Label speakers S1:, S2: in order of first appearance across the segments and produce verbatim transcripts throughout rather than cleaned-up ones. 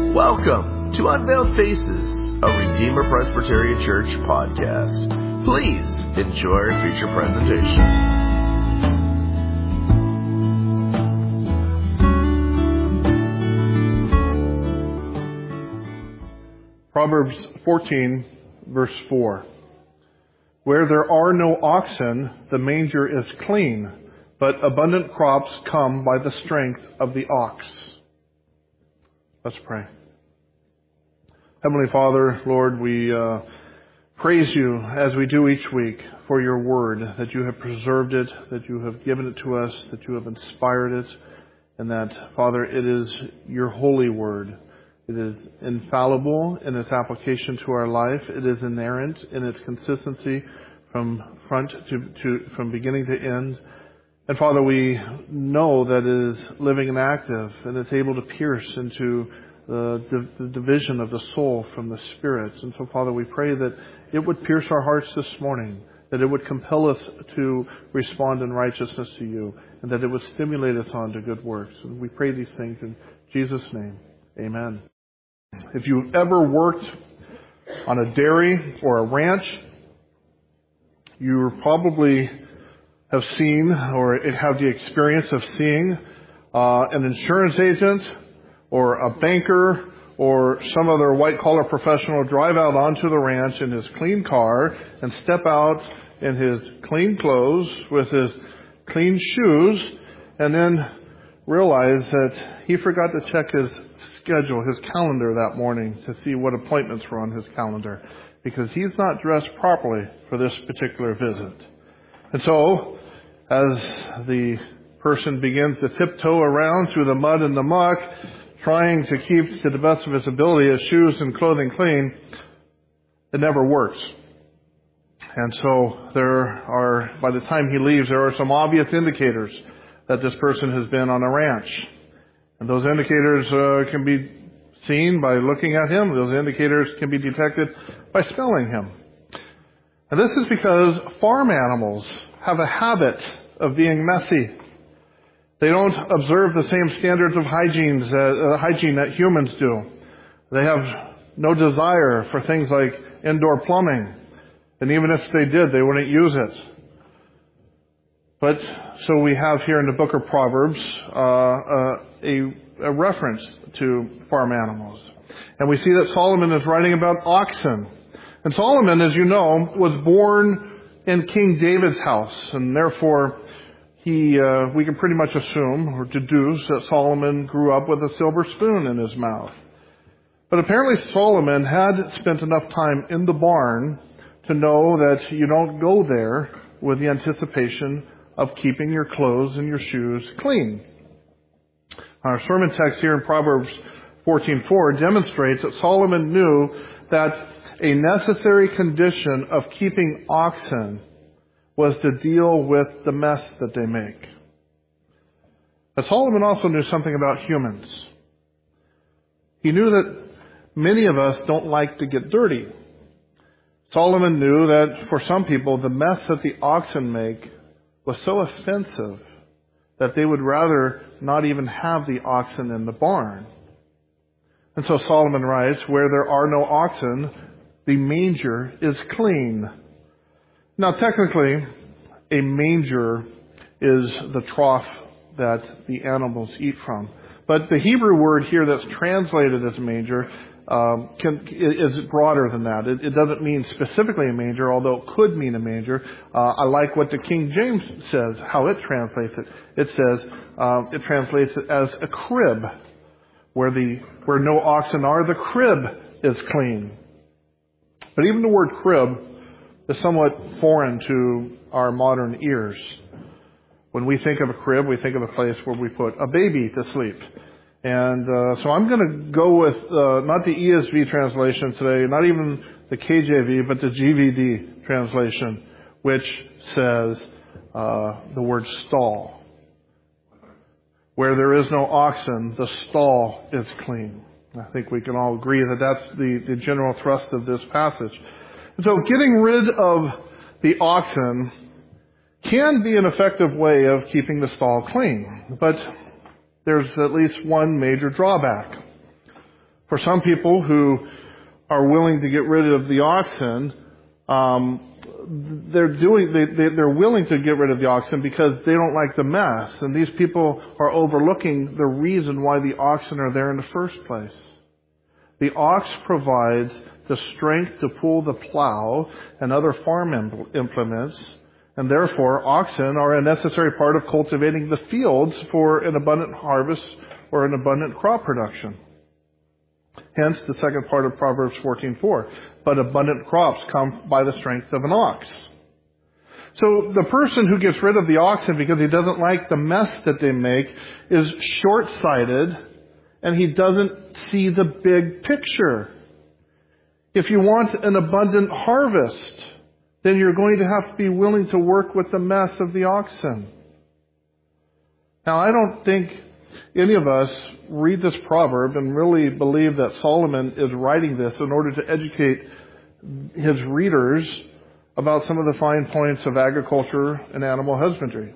S1: Welcome to Unveiled Faces, a Redeemer Presbyterian Church podcast. Please enjoy our feature presentation.
S2: Proverbs fourteen, verse four. Where there are no oxen, the manger is clean, but abundant crops come by the strength of the ox. Let's pray. Heavenly Father, Lord, we uh, praise you as we do each week for your word, that you have preserved it, that you have given it to us, that you have inspired it, and that, Father, it is your holy word. It is infallible in its application to our life. It is inerrant in its consistency from front to, to from beginning to end. And Father, we know that it is living and active, and it's able to pierce into the, the, the division of the soul from the spirit. And so, Father, we pray that it would pierce our hearts this morning, that it would compel us to respond in righteousness to you, and that it would stimulate us on to good works. And we pray these things in Jesus' name. Amen. If you've ever worked on a dairy or a ranch, you probably have seen or have the experience of seeing uh, an insurance agent or a banker or some other white-collar professional drive out onto the ranch in his clean car and step out in his clean clothes with his clean shoes and then realize that he forgot to check his schedule, his calendar that morning to see what appointments were on his calendar because he's not dressed properly for this particular visit. And so, as the person begins to tiptoe around through the mud and the muck, trying to keep to the best of his ability his shoes and clothing clean, it never works. And so there are, by the time he leaves, there are some obvious indicators that this person has been on a ranch. And those indicators uh, can be seen by looking at him. Those indicators can be detected by smelling him. And this is because farm animals have a habit of being messy. They don't observe the same standards of hygiene, uh, hygiene that humans do. They have no desire for things like indoor plumbing. And even if they did, they wouldn't use it. But so we have here in the book of Proverbs uh, uh, a, a reference to farm animals. And we see that Solomon is writing about oxen. And Solomon, as you know, was born in King David's house. And therefore, he uh, we can pretty much assume or deduce that Solomon grew up with a silver spoon in his mouth. But apparently Solomon had spent enough time in the barn to know that you don't go there with the anticipation of keeping your clothes and your shoes clean. Our sermon text here in Proverbs fourteen four demonstrates that Solomon knew that a necessary condition of keeping oxen was to deal with the mess that they make. But Solomon also knew something about humans. He knew that many of us don't like to get dirty. Solomon knew that for some people, the mess that the oxen make was so offensive that they would rather not even have the oxen in the barn. And so Solomon writes, where there are no oxen, the manger is clean. Now technically, a manger is the trough that the animals eat from. But the Hebrew word here that's translated as manger Um, can, is broader than that. It, it doesn't mean specifically a manger, although it could mean a manger. Uh, I like what the King James says, how it translates it. It says um, it translates it as a crib, where the where no oxen are, the crib is clean. But even the word crib is somewhat foreign to our modern ears. When we think of a crib, we think of a place where we put a baby to sleep. And uh, so I'm going to go with uh, not the E S V translation today, not even the K J V, but the G V D translation, which says uh, the word stall. Where there is no oxen, the stall is clean. I think we can all agree that that's the, the general thrust of this passage. And so getting rid of the oxen can be an effective way of keeping the stall clean. But there's at least one major drawback. For some people who are willing to get rid of the oxen, um, they're doing they, they they're willing to get rid of the oxen because they don't like the mess, and these people are overlooking the reason why the oxen are there in the first place. The ox provides the strength to pull the plow and other farm implements, and therefore oxen are a necessary part of cultivating the fields for an abundant harvest or an abundant crop production. Hence the second part of Proverbs fourteen four. But abundant crops come by the strength of an ox. So the person who gets rid of the oxen because he doesn't like the mess that they make is short-sighted, and he doesn't see the big picture. If you want an abundant harvest, then you're going to have to be willing to work with the mess of the oxen. Now, I don't think any of us read this proverb and really believe that Solomon is writing this in order to educate his readers about some of the fine points of agriculture and animal husbandry.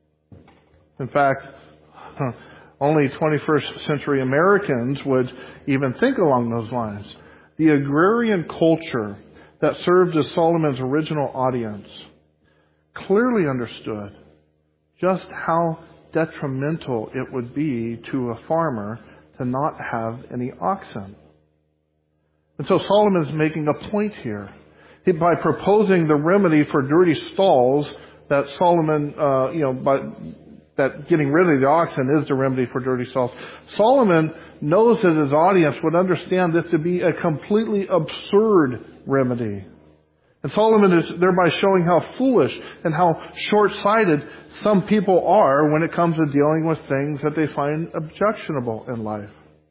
S2: In fact, only twenty-first century Americans would even think along those lines. The agrarian culture that served as Solomon's original audience clearly understood just how detrimental it would be to a farmer to not have any oxen. And so Solomon is making a point here. He, by proposing the remedy for dirty stalls that Solomon, uh, you know, by, that getting rid of the oxen is the remedy for dirty stalls. Solomon knows that his audience would understand this to be a completely absurd remedy. And Solomon is thereby showing how foolish and how short-sighted some people are when it comes to dealing with things that they find objectionable in life.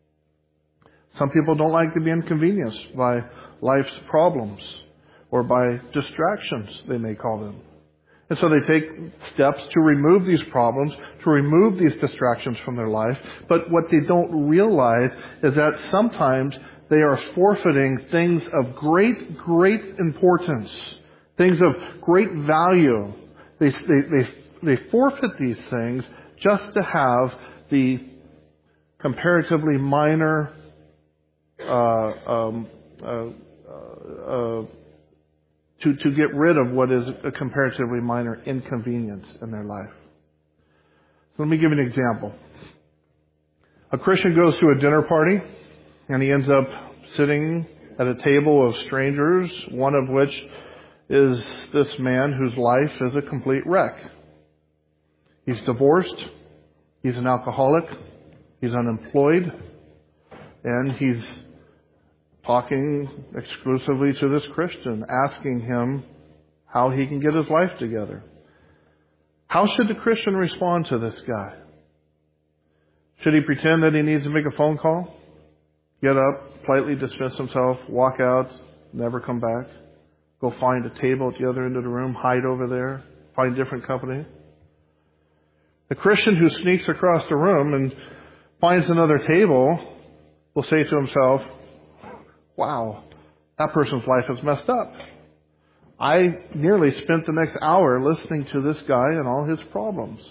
S2: Some people don't like to be inconvenienced by life's problems or by distractions, they may call them. And so they take steps to remove these problems, to remove these distractions from their life. But what they don't realize is that sometimes they are forfeiting things of great, great importance, things of great value. They, they, they, they forfeit these things just to have the comparatively minor, uh, um, uh, uh, to, to get rid of what is a comparatively minor inconvenience in their life. So let me give you an example. A Christian goes to a dinner party, and he ends up sitting at a table of strangers, one of which is this man whose life is a complete wreck. He's divorced, he's an alcoholic, he's unemployed, and he's talking exclusively to this Christian, asking him how he can get his life together. How should the Christian respond to this guy? Should he pretend that he needs to make a phone call? Get up, politely dismiss himself, walk out, never come back? Go find a table at the other end of the room, hide over there, find different company? The Christian who sneaks across the room and finds another table will say to himself, wow, that person's life is messed up. I nearly spent the next hour listening to this guy and all his problems.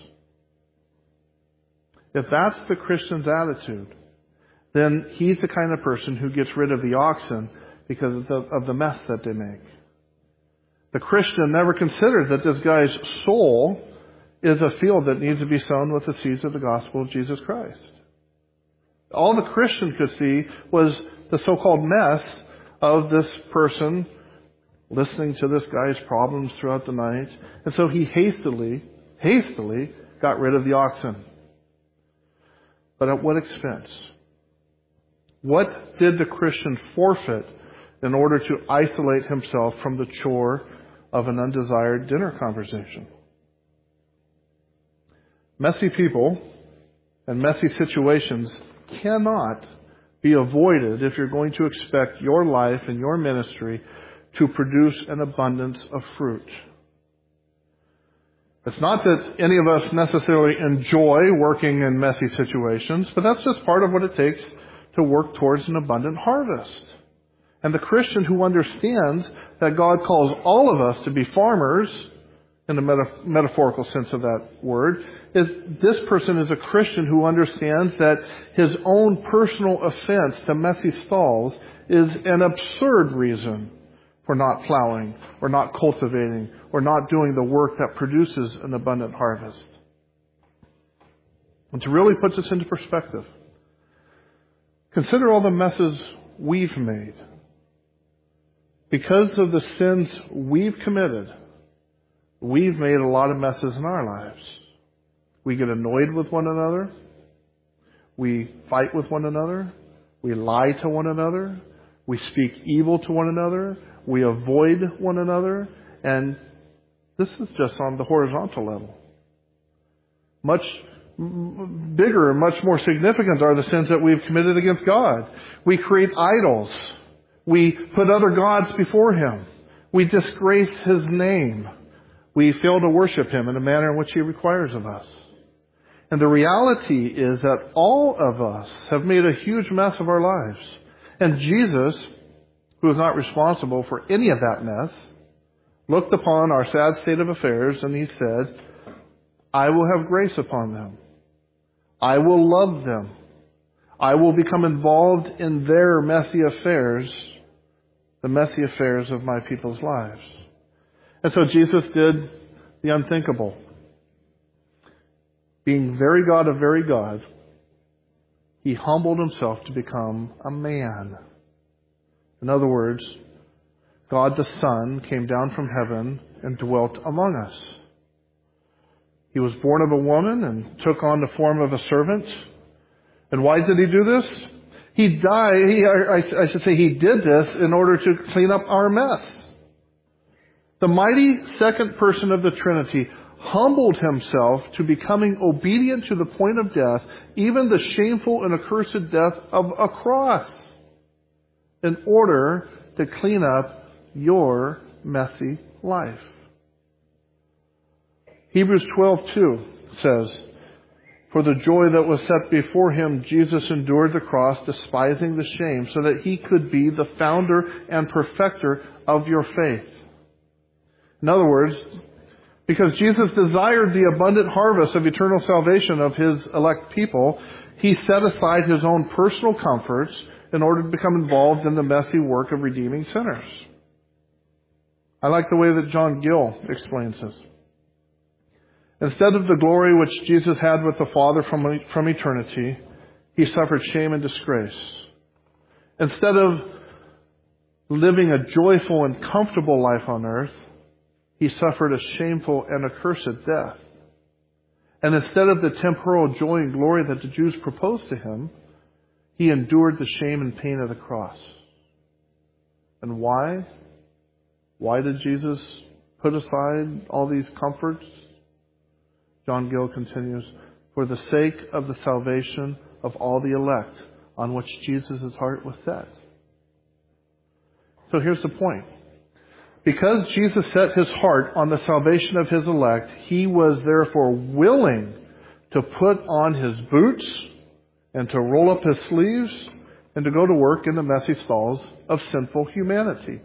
S2: If that's the Christian's attitude, then he's the kind of person who gets rid of the oxen because of the, of the mess that they make. The Christian never considered that this guy's soul is a field that needs to be sown with the seeds of the gospel of Jesus Christ. All the Christian could see was the so-called mess of this person listening to this guy's problems throughout the night. And so he hastily, hastily got rid of the oxen. But at what expense? What did the Christian forfeit in order to isolate himself from the chore of an undesired dinner conversation? Messy people and messy situations cannot be avoided if you're going to expect your life and your ministry to produce an abundance of fruit. It's not that any of us necessarily enjoy working in messy situations, but that's just part of what it takes to work towards an abundant harvest. And the Christian who understands that God calls all of us to be farmers in the meta- metaphorical sense of that word, is this person is a Christian who understands that his own personal offense to messy stalls is an absurd reason for not plowing or not cultivating or not doing the work that produces an abundant harvest. And to really put this into perspective, consider all the messes we've made. Because of the sins we've committed, we've made a lot of messes in our lives. We get annoyed with one another. We fight with one another. We lie to one another. We speak evil to one another. We avoid one another. And this is just on the horizontal level. Much bigger and much more significant are the sins that we've committed against God. We create idols. We put other gods before Him. We disgrace His name. We fail to worship Him in the manner in which He requires of us. And the reality is that all of us have made a huge mess of our lives. And Jesus, who is not responsible for any of that mess, looked upon our sad state of affairs and He said, I will have grace upon them. I will love them. I will become involved in their messy affairs, the messy affairs of my people's lives. And so Jesus did the unthinkable. Being very God of very God, He humbled Himself to become a man. In other words, God the Son came down from heaven and dwelt among us. He was born of a woman and took on the form of a servant. And why did He do this? He died, he, I, I should say He did this in order to clean up our mess. The mighty second person of the Trinity humbled Himself to becoming obedient to the point of death, even the shameful and accursed death of a cross, in order to clean up your messy life. Hebrews twelve two says, for the joy that was set before Him, Jesus endured the cross, despising the shame, so that He could be the founder and perfecter of your faith. In other words, because Jesus desired the abundant harvest of eternal salvation of His elect people, He set aside His own personal comforts in order to become involved in the messy work of redeeming sinners. I like the way that John Gill explains this. Instead of the glory which Jesus had with the Father from, from eternity, He suffered shame and disgrace. Instead of living a joyful and comfortable life on earth, He suffered a shameful and accursed death. And instead of the temporal joy and glory that the Jews proposed to Him, He endured the shame and pain of the cross. And why? Why did Jesus put aside all these comforts? John Gill continues, for the sake of the salvation of all the elect on which Jesus' heart was set. So here's the point. Because Jesus set His heart on the salvation of His elect, He was therefore willing to put on His boots and to roll up His sleeves and to go to work in the messy stalls of sinful humanity.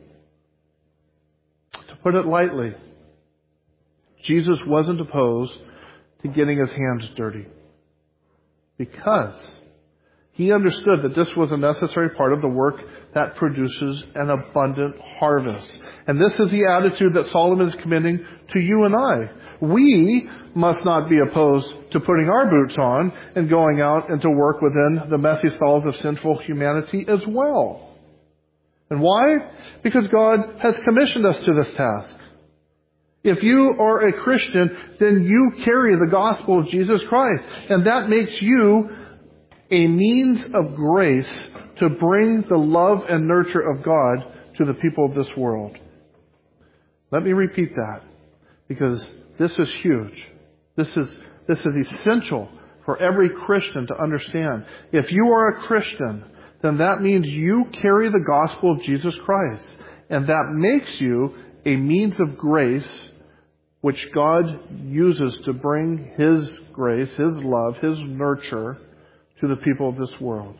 S2: To put it lightly, Jesus wasn't opposed to getting His hands dirty, because He understood that this was a necessary part of the work that produces an abundant harvest. And this is the attitude that Solomon is commending to you and I. We must not be opposed to putting our boots on and going out and to work within the messy stalls of sinful humanity as well. And why? Because God has commissioned us to this task. If you are a Christian, then you carry the gospel of Jesus Christ. And that makes you a means of grace to bring the love and nurture of God to the people of this world. Let me repeat that, because this is huge. This is, this is essential for every Christian to understand. If you are a Christian, then that means you carry the gospel of Jesus Christ. And that makes you a means of grace which God uses to bring His grace, His love, His nurture to the people of this world.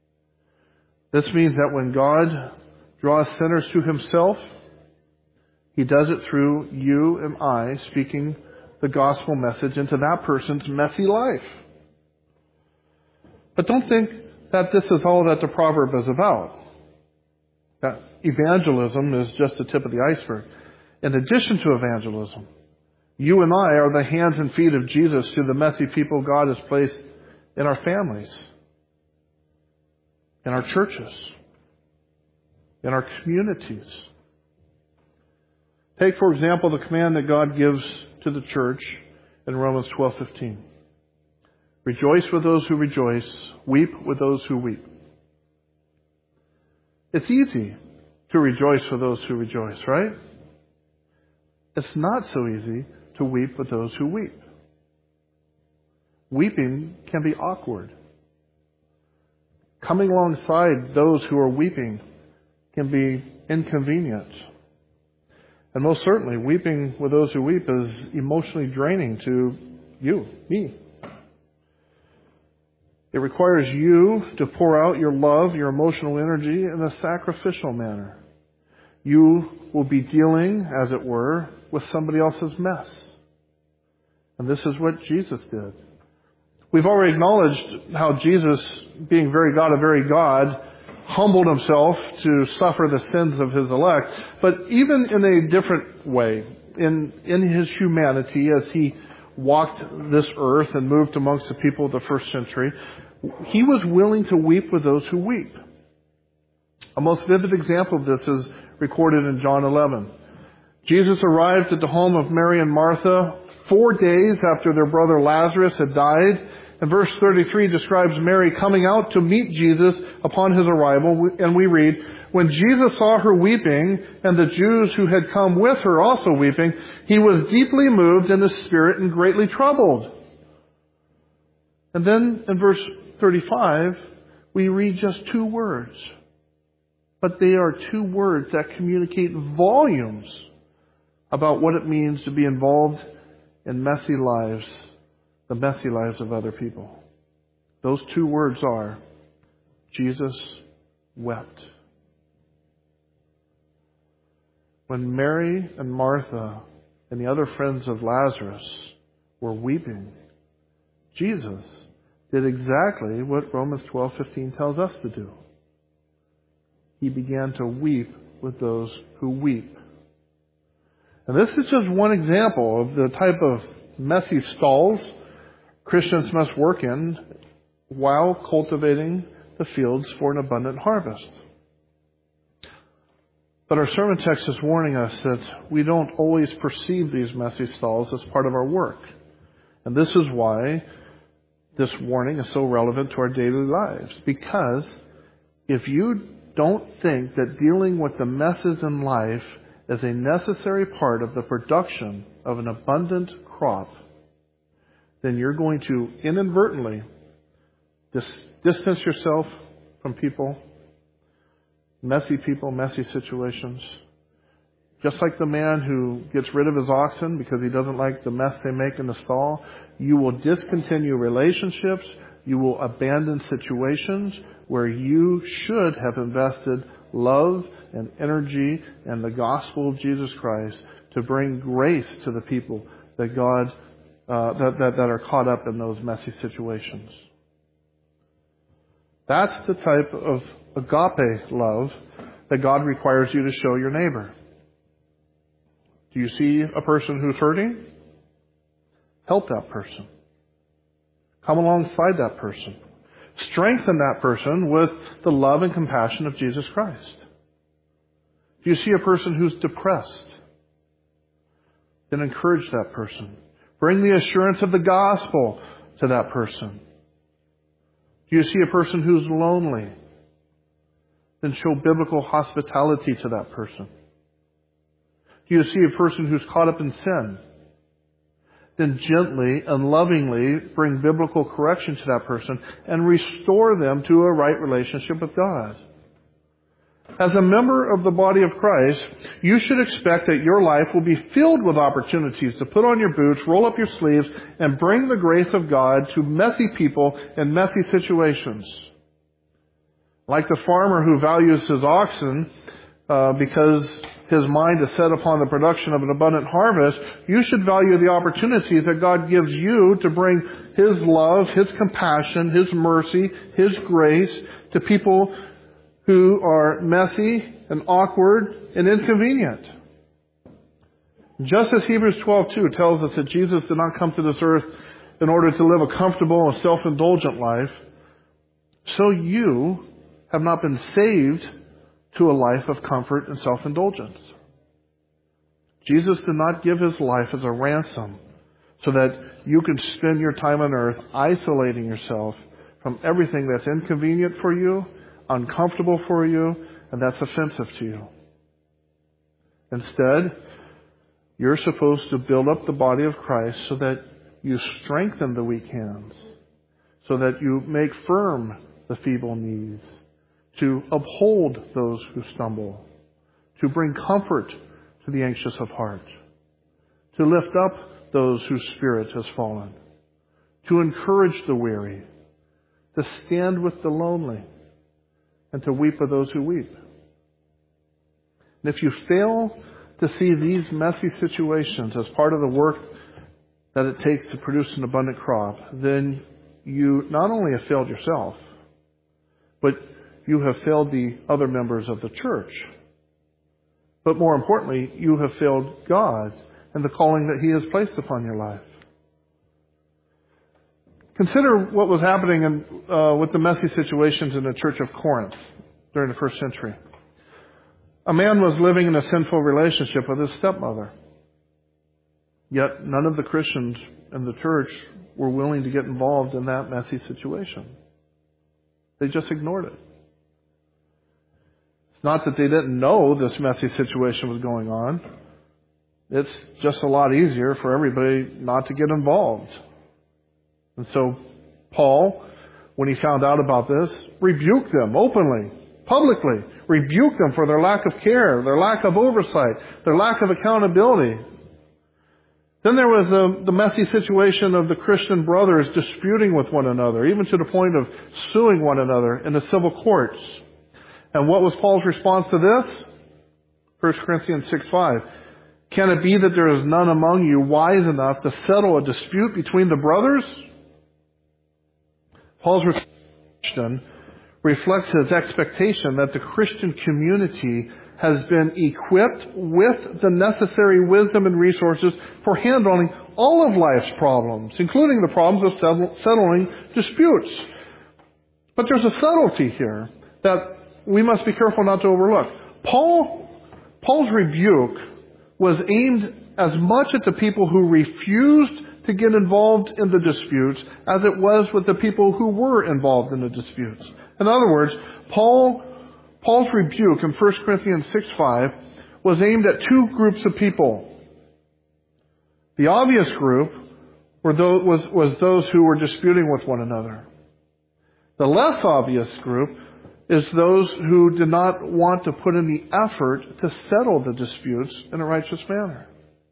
S2: This means that when God draws sinners to Himself, He does it through you and I speaking the gospel message into that person's messy life. But don't think that this is all that the proverb is about. That evangelism is just the tip of the iceberg. In addition to evangelism, you and I are the hands and feet of Jesus to the messy people God has placed in our families, in our churches, in our communities. Take, for example, the command that God gives to the church in Romans twelve fifteen. Rejoice with those who rejoice, weep with those who weep. It's easy to rejoice with those who rejoice, right? It's not so easy to weep with those who weep. Weeping can be awkward. Coming alongside those who are weeping can be inconvenient. And most certainly, weeping with those who weep is emotionally draining to you, me. It requires you to pour out your love, your emotional energy in a sacrificial manner. You will be dealing, as it were, with somebody else's mess. And this is what Jesus did. We've already acknowledged how Jesus, being very God of very God, humbled himself to suffer the sins of his elect. But even in a different way, in, in his humanity, as he walked this earth and moved amongst the people of the first century, he was willing to weep with those who weep. A most vivid example of this is recorded in John eleven. Jesus arrived at the home of Mary and Martha four days after their brother Lazarus had died. And verse thirty-three describes Mary coming out to meet Jesus upon his arrival. And we read, when Jesus saw her weeping, and the Jews who had come with her also weeping, he was deeply moved in the spirit and greatly troubled. And then in verse thirty-five, we read just two words. But they are two words that communicate volumes about what it means to be involved in messy lives, the messy lives of other people. Those two words are, Jesus wept. When Mary and Martha and the other friends of Lazarus were weeping, Jesus did exactly what Romans twelve fifteen tells us to do. He began to weep with those who weep. And this is just one example of the type of messy stalls Christians must work in while cultivating the fields for an abundant harvest. But our sermon text is warning us that we don't always perceive these messy stalls as part of our work. And this is why this warning is so relevant to our daily lives. Because if you don't think that dealing with the messes in life is a necessary part of the production of an abundant crop, then you're going to inadvertently dis- distance yourself from people, messy people, messy situations. Just like the man who gets rid of his oxen because he doesn't like the mess they make in the stall, you will discontinue relationships, you will abandon situations where you should have invested love and energy and the gospel of Jesus Christ to bring grace to the people that God uh, that, that that are caught up in those messy situations. That's the type of agape love that God requires you to show your neighbor. Do you see a person who's hurting? Help that person. Come alongside that person. Strengthen that person with the love and compassion of Jesus Christ. Do you see a person who's depressed? Then encourage that person. Bring the assurance of the gospel to that person. Do you see a person who's lonely? Then show biblical hospitality to that person. Do you see a person who's caught up in sin? Then gently and lovingly bring biblical correction to that person and restore them to a right relationship with God. As a member of the body of Christ, you should expect that your life will be filled with opportunities to put on your boots, roll up your sleeves, and bring the grace of God to messy people in messy situations. Like the farmer who values his oxen uh, because his mind is set upon the production of an abundant harvest, you should value the opportunities that God gives you to bring his love, his compassion, his mercy, his grace to people who are messy and awkward and inconvenient. Just as Hebrews twelve two tells us that Jesus did not come to this earth in order to live a comfortable and self-indulgent life, so you have not been saved to a life of comfort and self-indulgence. Jesus did not give his life as a ransom so that you can spend your time on earth isolating yourself from everything that's inconvenient for you, uncomfortable for you, and that's offensive to you. Instead, you're supposed to build up the body of Christ so that you strengthen the weak hands, so that you make firm the feeble knees, to uphold those who stumble, to bring comfort to the anxious of heart, to lift up those whose spirit has fallen, to encourage the weary, to stand with the lonely, and to weep with those who weep. And if you fail to see these messy situations as part of the work that it takes to produce an abundant crop, then you not only have failed yourself, but you have failed the other members of the church. But more importantly, you have failed God and the calling that he has placed upon your life. Consider what was happening in, uh, with the messy situations in the church of Corinth during the first century. A man was living in a sinful relationship with his stepmother. Yet none of the Christians in the church were willing to get involved in that messy situation. They just ignored it. It's not that they didn't know this messy situation was going on. It's just a lot easier for everybody not to get involved. And so Paul, when he found out about this, rebuked them openly, publicly, rebuked them for their lack of care, their lack of oversight, their lack of accountability. Then there was the, the messy situation of the Christian brothers disputing with one another, even to the point of suing one another in the civil courts. And what was Paul's response to this? First Corinthians six five. Can it be that there is none among you wise enough to settle a dispute between the brothers? Paul's question reflects his expectation that the Christian community has been equipped with the necessary wisdom and resources for handling all of life's problems, including the problems of settling disputes. But there's a subtlety here that we must be careful not to overlook. Paul, Paul's rebuke was aimed as much at the people who refused to get involved in the disputes as it was with the people who were involved in the disputes. In other words, Paul, Paul's rebuke in First Corinthians six five was aimed at two groups of people. The obvious group were those, was, was those who were disputing with one another. The less obvious group is those who did not want to put in the effort to settle the disputes in a righteous manner.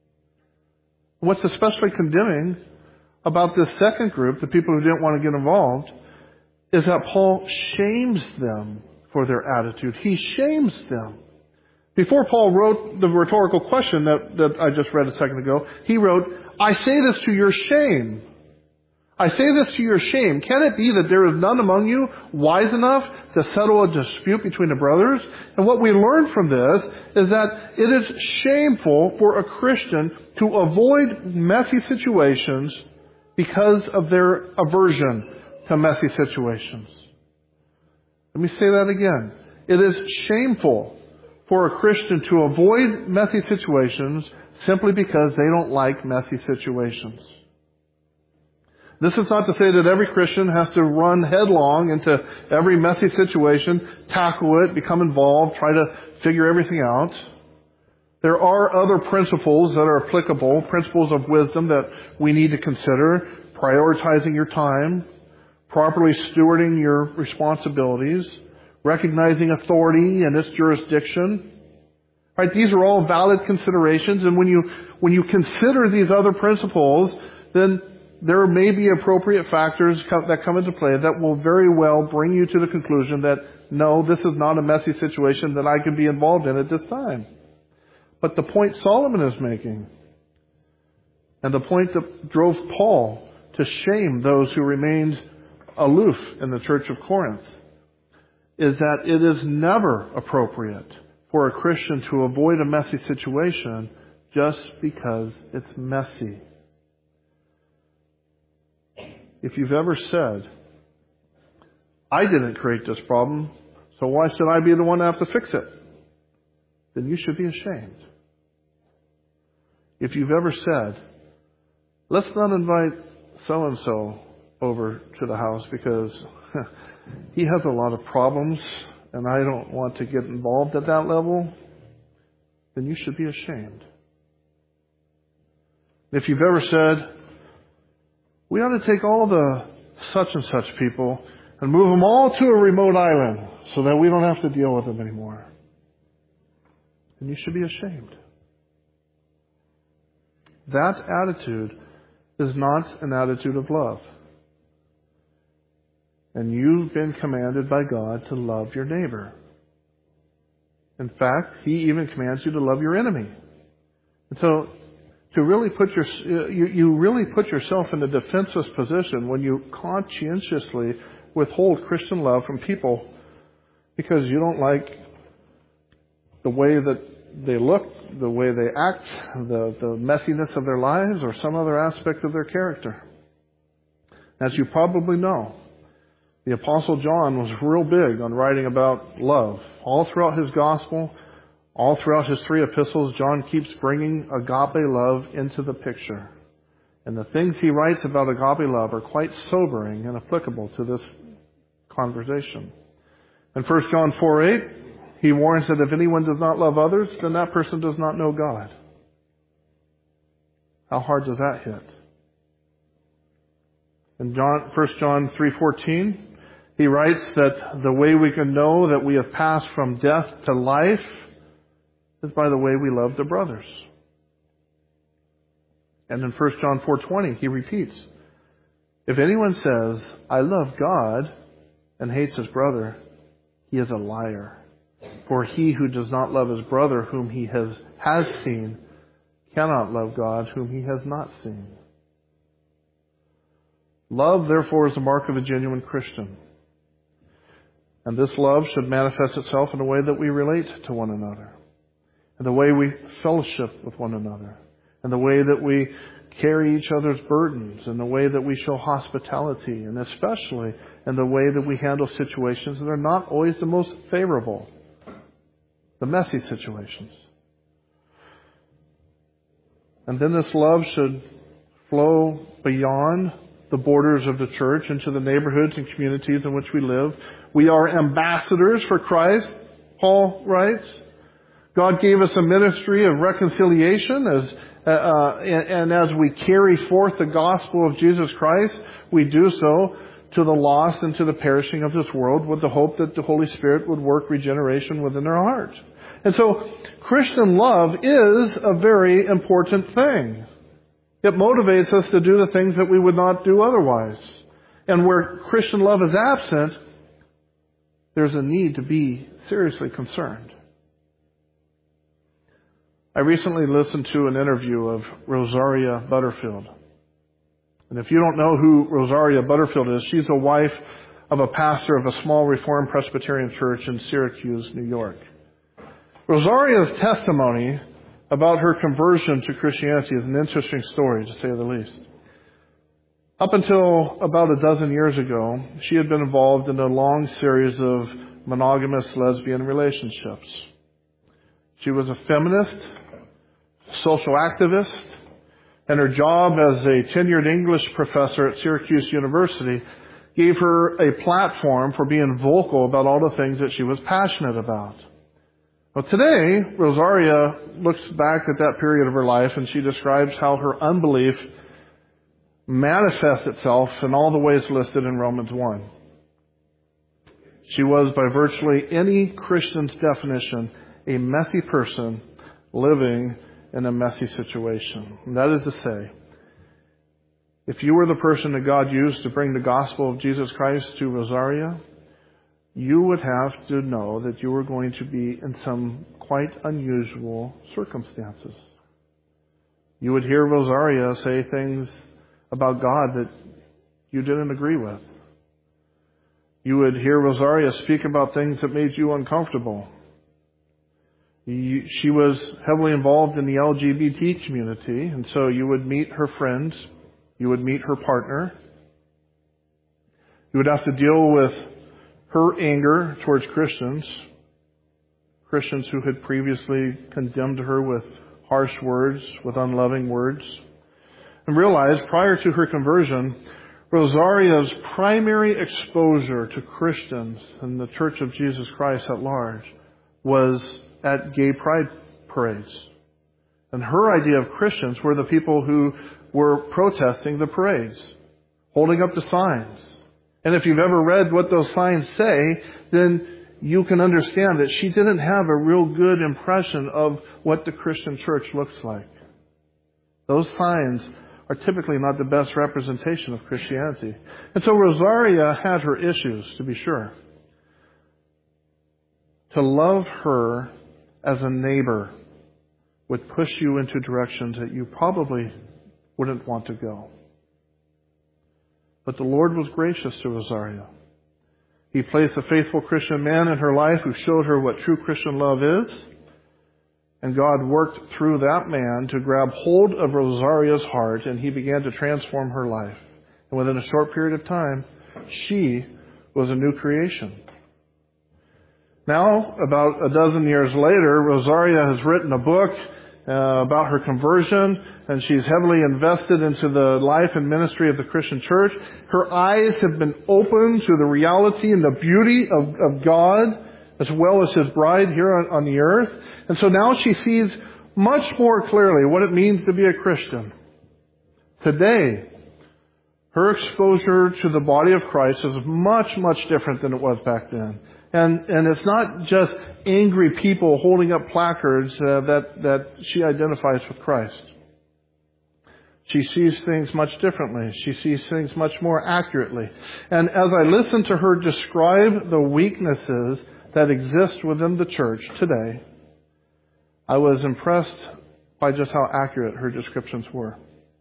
S2: What's especially condemning about this second group, the people who didn't want to get involved, is that Paul shames them for their attitude. He shames them. Before Paul wrote the rhetorical question that, that I just read a second ago, he wrote, I say this to your shame. I say this to your shame. Can it be that there is none among you wise enough to settle a dispute between the brothers? And what we learn from this is that it is shameful for a Christian to avoid messy situations because of their aversion to messy situations. Let me say that again. It is shameful for a Christian to avoid messy situations simply because they don't like messy situations. This is not to say that every Christian has to run headlong into every messy situation, tackle it, become involved, try to figure everything out. There are other principles that are applicable, principles of wisdom that we need to consider. Prioritizing your time, properly stewarding your responsibilities, recognizing authority and its jurisdiction. Right? These are all valid considerations, and when you when you consider these other principles, then there may be appropriate factors that come into play that will very well bring you to the conclusion that, no, this is not a messy situation that I can be involved in at this time. But the point Solomon is making, and the point that drove Paul to shame those who remained aloof in the church of Corinth, is that it is never appropriate for a Christian to avoid a messy situation just because it's messy. If you've ever said, I didn't create this problem, so why should I be the one to have to fix it? Then you should be ashamed. If you've ever said, let's not invite so-and-so over to the house because he has a lot of problems and I don't want to get involved at that level, then you should be ashamed. If you've ever said, we ought to take all the such and such people and move them all to a remote island so that we don't have to deal with them anymore, then you should be ashamed. That attitude is not an attitude of love. And you've been commanded by God to love your neighbor. In fact, He even commands you to love your enemy. And so, to really put your, you, you really put yourself in a defenseless position when you conscientiously withhold Christian love from people because you don't like the way that they look, the way they act, the, the messiness of their lives, or some other aspect of their character. As you probably know, the Apostle John was real big on writing about love. All throughout his gospel, all throughout his three epistles, John keeps bringing agape love into the picture. And the things he writes about agape love are quite sobering and applicable to this conversation. In First John four eight, he warns that if anyone does not love others, then that person does not know God. How hard does that hit? In John, First John three fourteen, he writes that the way we can know that we have passed from death to life is by the way we love the brothers. And in First John four twenty, he repeats, if anyone says, I love God, and hates his brother, he is a liar. For he who does not love his brother whom he has, has seen cannot love God whom he has not seen. Love, therefore, is the mark of a genuine Christian. And this love should manifest itself in the way that we relate to one another, in the way we fellowship with one another, in the way that we carry each other's burdens, in the way that we show hospitality, and especially in the way that we handle situations that are not always the most favorable, the messy situations. And then this love should flow beyond the borders of the church into the neighborhoods and communities in which we live. We are ambassadors for Christ, Paul writes. God gave us a ministry of reconciliation, as uh, uh, and, and as we carry forth the gospel of Jesus Christ, we do so to the lost and to the perishing of this world with the hope that the Holy Spirit would work regeneration within their heart. And so Christian love is a very important thing. It motivates us to do the things that we would not do otherwise. And where Christian love is absent, there's a need to be seriously concerned. I recently listened to an interview of Rosaria Butterfield. And if you don't know who Rosaria Butterfield is, she's the wife of a pastor of a small Reformed Presbyterian church in Syracuse, New York. Rosaria's testimony about her conversion to Christianity is an interesting story, to say the least. Up until about a dozen years ago, she had been involved in a long series of monogamous lesbian relationships. She was a feminist, social activist, and her job as a tenured English professor at Syracuse University gave her a platform for being vocal about all the things that she was passionate about. Well, today, Rosaria looks back at that period of her life and she describes how her unbelief manifests itself in all the ways listed in Romans one. She was, by virtually any Christian's definition, a messy person living in a messy situation. And that is to say, if you were the person that God used to bring the gospel of Jesus Christ to Rosaria, you would have to know that you were going to be in some quite unusual circumstances. You would hear Rosaria say things about God that you didn't agree with. You would hear Rosaria speak about things that made you uncomfortable. She was heavily involved in the L G B T community, and so you would meet her friends, you would meet her partner. You would have to deal with her anger towards Christians, Christians who had previously condemned her with harsh words, with unloving words. And realize, prior to her conversion, Rosaria's primary exposure to Christians and the Church of Jesus Christ at large was at gay pride parades. And her idea of Christians were the people who were protesting the parades, holding up the signs. And if you've ever read what those signs say, then you can understand that she didn't have a real good impression of what the Christian church looks like. Those signs are typically not the best representation of Christianity. And so Rosaria had her issues, to be sure. To love her as a neighbor would push you into directions that you probably wouldn't want to go. But the Lord was gracious to Rosaria. He placed a faithful Christian man in her life who showed her what true Christian love is. And God worked through that man to grab hold of Rosaria's heart, and He began to transform her life. And within a short period of time, she was a new creation. Now, about a dozen years later, Rosaria has written a book uh, about her conversion, and she's heavily invested into the life and ministry of the Christian church. Her eyes have been opened to the reality and the beauty of, of God, as well as His bride here on, on the earth. And so now she sees much more clearly what it means to be a Christian. Today, her exposure to the body of Christ is much, much different than it was back then. And and it's not just angry people holding up placards uh, that, that she identifies with Christ. She sees things much differently. She sees things much more accurately. And as I listen to her describe the weaknesses that exist within the church today, I was impressed by just how accurate her descriptions were.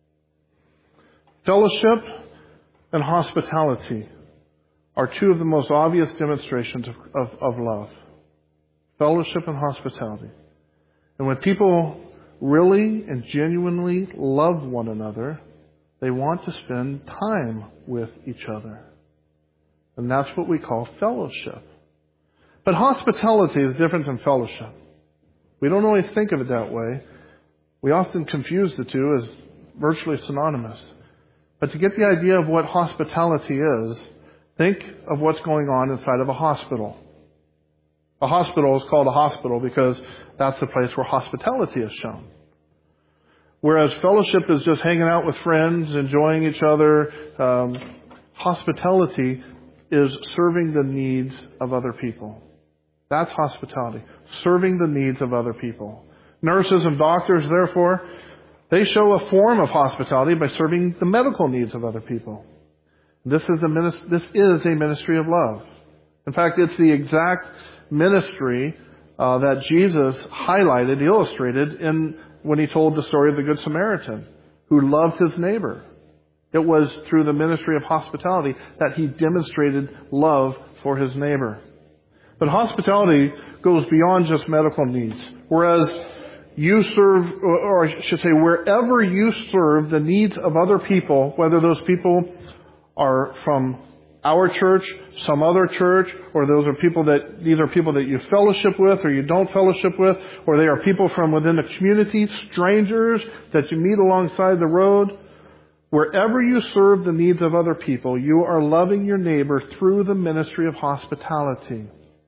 S2: Fellowship and hospitality are two of the most obvious demonstrations of, of, of love. Fellowship and hospitality. And when people really and genuinely love one another, they want to spend time with each other. And that's what we call fellowship. But hospitality is different than fellowship. We don't always think of it that way. We often confuse the two as virtually synonymous. But to get the idea of what hospitality is, think of what's going on inside of a hospital. A hospital is called a hospital because that's the place where hospitality is shown. Whereas fellowship is just hanging out with friends, enjoying each other. Um, hospitality is serving the needs of other people. That's hospitality. Serving the needs of other people. Nurses and doctors, therefore, they show a form of hospitality by serving the medical needs of other people. This is, the ministry, this is a ministry of love. In fact, it's the exact ministry uh, that Jesus highlighted, illustrated in when He told the story of the Good Samaritan, who loved his neighbor. It was through the ministry of hospitality that He demonstrated love for His neighbor. But hospitality goes beyond just medical needs. Whereas you serve, or I should say, wherever you serve the needs of other people, whether those people are from our church, some other church, or those are people that, these are people that you fellowship with or you don't fellowship with, or they are people from within the community, strangers that you meet alongside the road. Wherever you serve the needs of other people, you are loving your neighbor through the ministry of hospitality.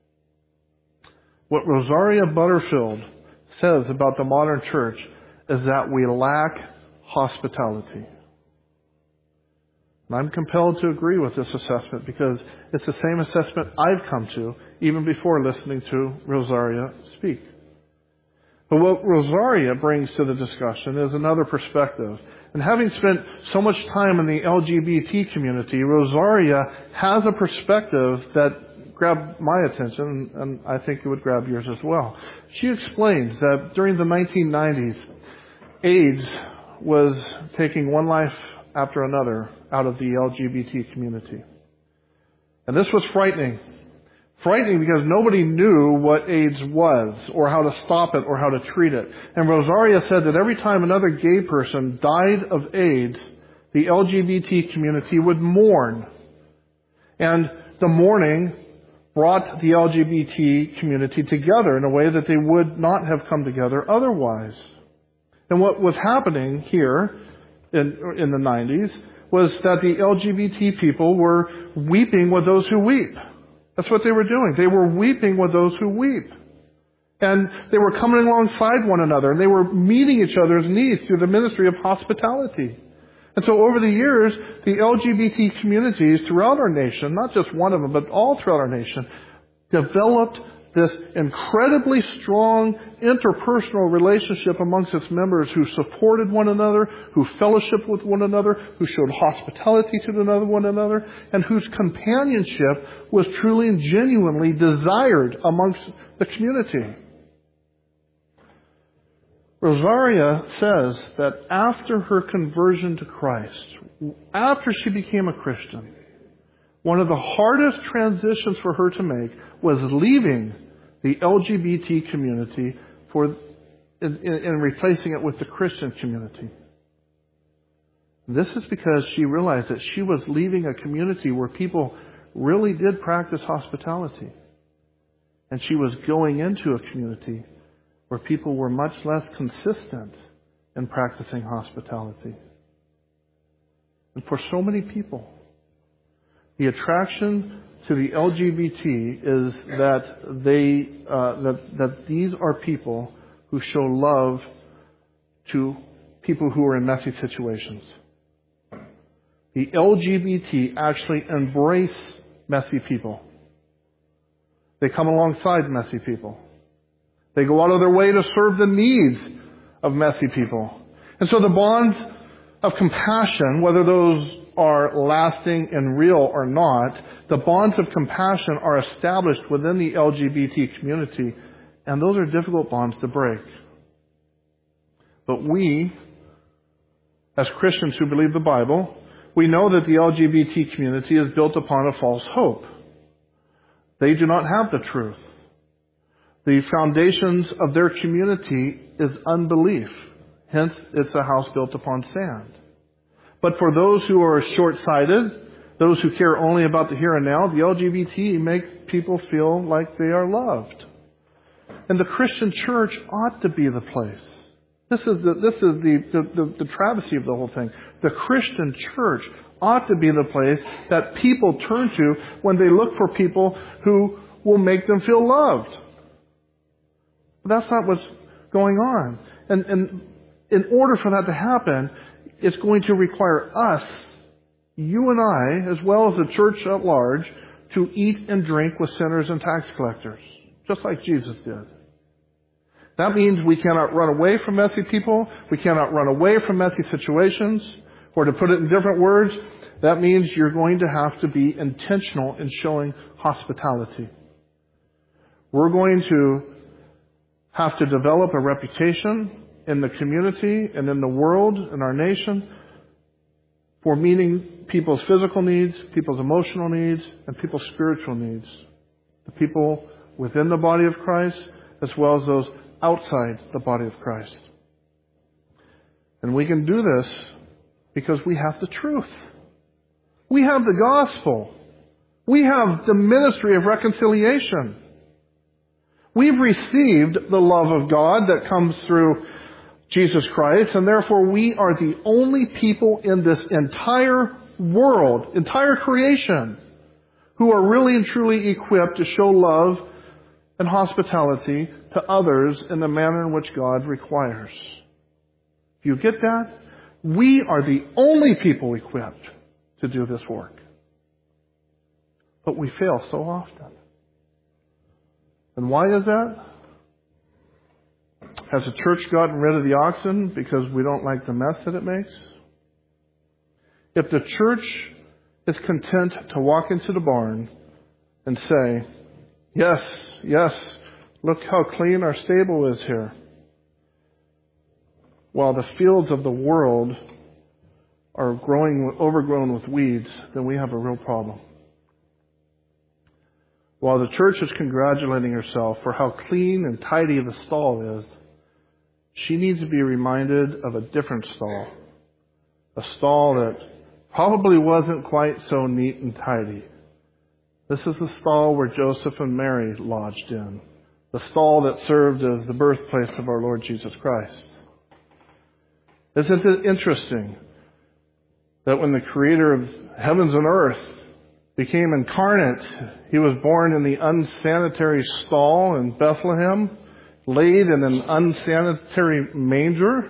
S2: What Rosaria Butterfield says about the modern church is that we lack hospitality. And I'm compelled to agree with this assessment because it's the same assessment I've come to even before listening to Rosaria speak. But what Rosaria brings to the discussion is another perspective. And having spent so much time in the L G B T community, Rosaria has a perspective that grabbed my attention, and I think it would grab yours as well. She explains that during the nineteen nineties, AIDS was taking one life after another out of the L G B T community. And this was frightening. Frightening because nobody knew what AIDS was, or how to stop it, or how to treat it. And Rosaria said that every time another gay person died of AIDS, the L G B T community would mourn. And the mourning brought the L G B T community together in a way that they would not have come together otherwise. And what was happening here in, in the nineties was that the L G B T people were weeping with those who weep. That's what they were doing. They were weeping with those who weep. And they were coming alongside one another, and they were meeting each other's needs through the ministry of hospitality. And so over the years, the L G B T communities throughout our nation, not just one of them, but all throughout our nation, developed this incredibly strong interpersonal relationship amongst its members who supported one another, who fellowshiped with one another, who showed hospitality to another one another, and whose companionship was truly and genuinely desired amongst the community. Rosaria says that after her conversion to Christ, after she became a Christian, one of the hardest transitions for her to make was leaving the L G B T community for in, in, in replacing it with the Christian community. This is because she realized that she was leaving a community where people really did practice hospitality. And she was going into a community where people were much less consistent in practicing hospitality. And for so many people, the attraction to the L G B T is that they uh, that that these are people who show love to people who are in messy situations. The L G B T actually embrace messy people. They come alongside messy people. They go out of their way to serve the needs of messy people. And so the bonds of compassion, whether those are lasting and real or not, the bonds of compassion are established within the L G B T community, and those are difficult bonds to break. But we, as Christians who believe the Bible, we know that the L G B T community is built upon a false hope. They do not have the truth. The foundations of their community is unbelief. Hence, it's a house built upon sand. But for those who are short-sighted, those who care only about the here and now, the L G B T makes people feel like they are loved. And the Christian church ought to be the place. This is the, this is the, the, the, the travesty of the whole thing. The Christian church ought to be the place that people turn to when they look for people who will make them feel loved. But that's not what's going on. And, and in order for that to happen, it's going to require us, you and I, as well as the church at large, to eat and drink with sinners and tax collectors, just like Jesus did. That means we cannot run away from messy people. We cannot run away from messy situations. Or to put it in different words, that means you're going to have to be intentional in showing hospitality. We're going to have to develop a reputation in the community and in the world, in our nation, for meeting people's physical needs, people's emotional needs, and people's spiritual needs. The people within the body of Christ, as well as those outside the body of Christ. And we can do this because we have the truth. We have the gospel. We have the ministry of reconciliation. We've received the love of God that comes through Jesus Christ, and therefore we are the only people in this entire world, entire creation, who are really and truly equipped to show love and hospitality to others in the manner in which God requires. Do you get that? We are the only people equipped to do this work. But we fail so often. And why is that? Has the church gotten rid of the oxen because we don't like the mess that it makes? If the church is content to walk into the barn and say, yes, yes, look how clean our stable is here, while the fields of the world are growing, overgrown with weeds, then we have a real problem. While the church is congratulating herself for how clean and tidy the stall is, she needs to be reminded of a different stall. A stall that probably wasn't quite so neat and tidy. This is the stall where Joseph and Mary lodged in. The stall that served as the birthplace of our Lord Jesus Christ. Isn't it interesting that when the Creator of heavens and earth became incarnate, He was born in the unsanitary stall in Bethlehem, laid in an unsanitary manger?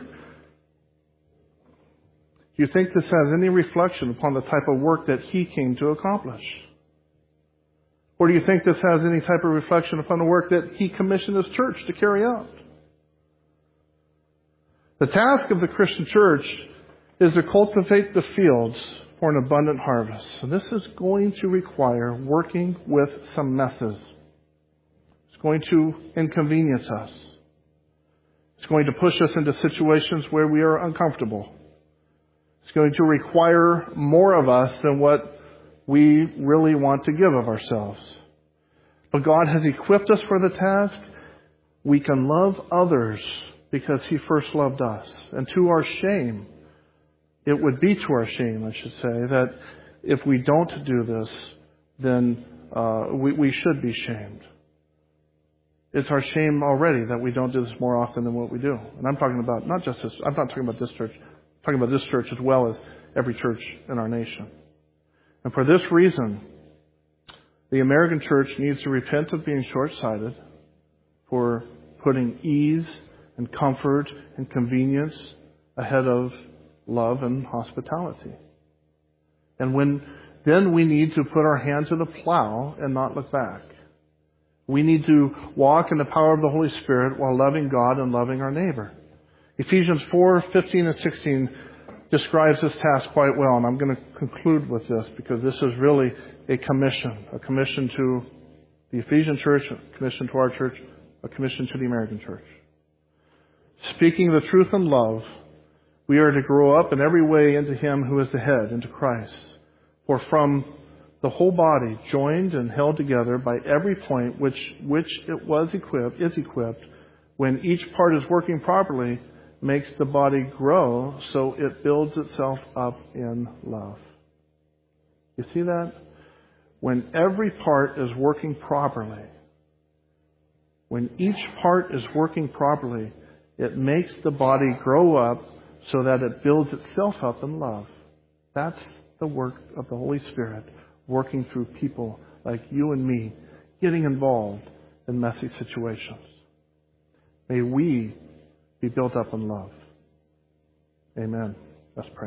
S2: Do you think this has any reflection upon the type of work that He came to accomplish? Or do you think this has any type of reflection upon the work that He commissioned His church to carry out? The task of the Christian church is to cultivate the fields for an abundant harvest. So this is going to require working with some messes. It's going to inconvenience us. It's going to push us into situations where we are uncomfortable. It's going to require more of us than what we really want to give of ourselves. But God has equipped us for the task. We can love others because He first loved us. And to our shame, it would be to our shame, I should say, that if we don't do this, then uh, we, we should be shamed. It's our shame already that we don't do this more often than what we do. And I'm talking about not just this, I'm not talking about this church, I'm talking about this church as well as every church in our nation. And for this reason, the American church needs to repent of being short-sighted, for putting ease and comfort and convenience ahead of love and hospitality. And when then we need to put our hand to the plow and not look back. We need to walk in the power of the Holy Spirit while loving God and loving our neighbor. Ephesians four, fifteen and sixteen describes this task quite well, and I'm going to conclude with this because this is really a commission, a commission to the Ephesian church, a commission to our church, a commission to the American church. Speaking the truth in love, we are to grow up in every way into Him who is the head, into Christ. For from the whole body, joined and held together by every point which which it was equipped, is equipped, when each part is working properly, makes the body grow so it builds itself up in love. You see that? When every part is working properly, when each part is working properly, it makes the body grow up so that it builds itself up in love. That's the work of the Holy Spirit, working through people like you and me, getting involved in messy situations. May we be built up in love. Amen. Let's pray.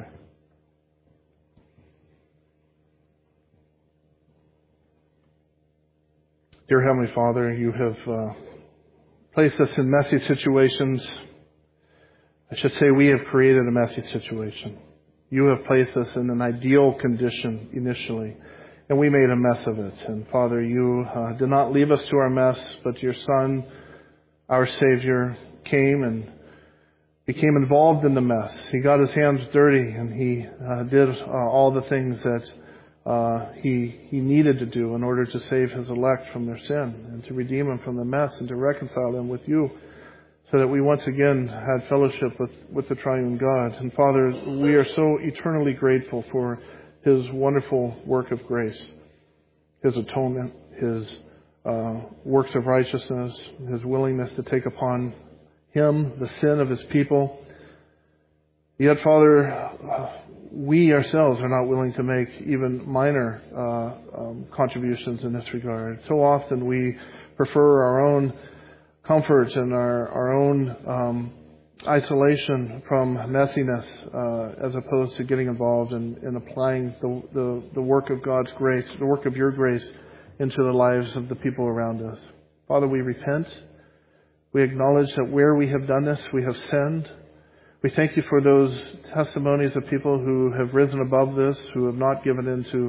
S2: Dear Heavenly Father, you have uh, placed us in messy situations. I should say we have created a messy situation. You have placed us in an ideal condition initially, and we made a mess of it. And Father, you uh, did not leave us to our mess, but your Son, our Savior, came and became involved in the mess. He got his hands dirty, and he uh, did uh, all the things that uh, he he needed to do in order to save his elect from their sin and to redeem them from the mess and to reconcile them with you, so that we once again had fellowship with, with the triune God. And Father, we are so eternally grateful for His wonderful work of grace, His atonement, His uh, works of righteousness, His willingness to take upon Him the sin of His people. Yet, Father, uh, we ourselves are not willing to make even minor uh, um, contributions in this regard. So often we prefer our own comfort and our, our own um, isolation from messiness uh, as opposed to getting involved in, in applying the, the, the work of God's grace, the work of your grace into the lives of the people around us. Father, we repent. We acknowledge that where we have done this, we have sinned. We thank you for those testimonies of people who have risen above this, who have not given in to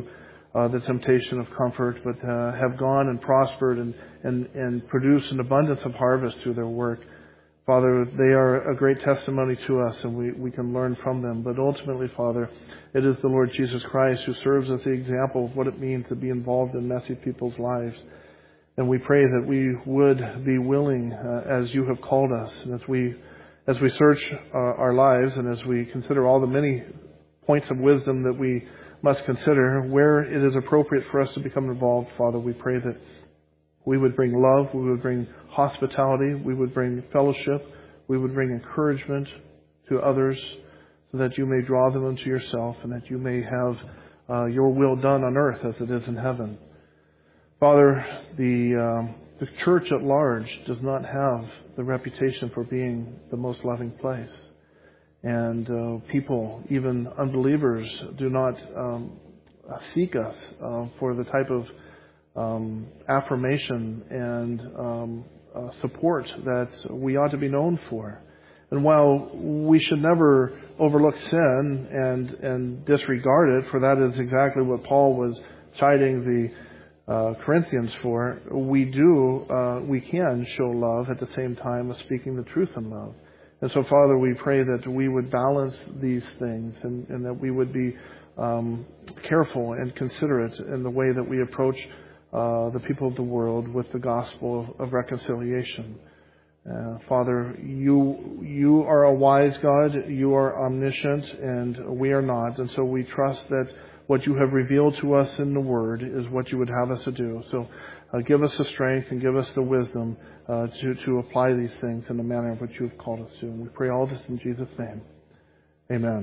S2: uh, the temptation of comfort, but uh, have gone and prospered and, and, and produced an abundance of harvest through their work. Father, they are a great testimony to us, and we, we can learn from them. But ultimately, Father, it is the Lord Jesus Christ who serves as the example of what it means to be involved in messy people's lives. And we pray that we would be willing, uh, as you have called us, and as we as we search uh, our lives and as we consider all the many points of wisdom that we must consider, where it is appropriate for us to become involved, Father, we pray that we would bring love, we would bring hospitality, we would bring fellowship, we would bring encouragement to others so that you may draw them unto yourself and that you may have uh, your will done on earth as it is in heaven. Father, the, um, the church at large does not have the reputation for being the most loving place. And uh, people, even unbelievers, do not um, seek us uh, for the type of Um, affirmation and um, uh, support that we ought to be known for. And while we should never overlook sin and and disregard it, for that is exactly what Paul was chiding the uh, Corinthians for, we do, uh, we can show love at the same time as speaking the truth in love. And so, Father, we pray that we would balance these things and, and that we would be um, careful and considerate in the way that we approach Uh, the people of the world with the gospel of, of reconciliation. Uh, Father, you you are a wise God, you are omniscient, and we are not. And so we trust that what you have revealed to us in the Word is what you would have us to do. So uh, give us the strength and give us the wisdom uh, to, to apply these things in the manner in which you have called us to. And we pray all this in Jesus' name. Amen.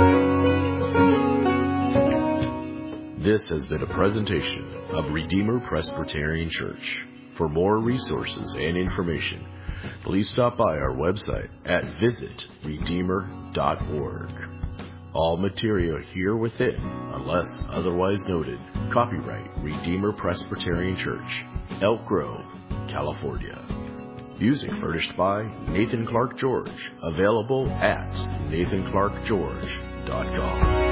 S1: This has been a presentation of Redeemer Presbyterian Church. For more resources and information, please stop by our website at visit redeemer dot org. All material here within, unless otherwise noted, copyright Redeemer Presbyterian Church, Elk Grove, California. Music furnished by Nathan Clark George, available at nathan clark george dot com.